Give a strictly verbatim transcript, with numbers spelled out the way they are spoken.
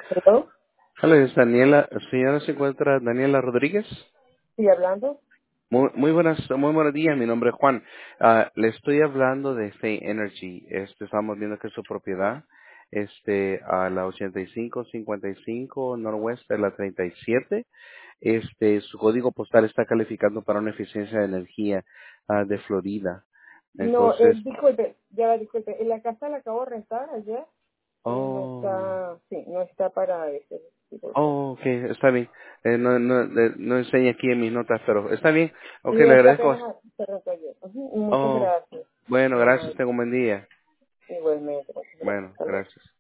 ¿Hello? Hola, es Daniela. Señora, ¿se encuentra Daniela Rodríguez? ¿Sí hablando? Muy, muy buenas, muy buenos días. Mi nombre es Juan. Ah, le estoy hablando de Fay Energy. Este, estamos viendo que su propiedad, este, a la ochenta y cinco cincuenta y cinco Norwest de la treinta y siete, este, su código postal está calificando para una eficiencia de energía ah, de Florida. No, eh, Entonces, disculpe, ya va, disculpe. En la casa la acabo de rentar ayer y no oh. está, sí, no está para ese tipo de cosas. Oh, ok, está bien. Eh, no, no, eh, no enseña aquí en mis notas, pero está bien. Ok, Sí, le es que agradezco. apenas se rentó ayer. Ujú, muchas Oh, gracias. bueno, Muy gracias. amable. Tengo un buen día. Igualmente, muchas gracias. Bueno, Hasta luego. gracias.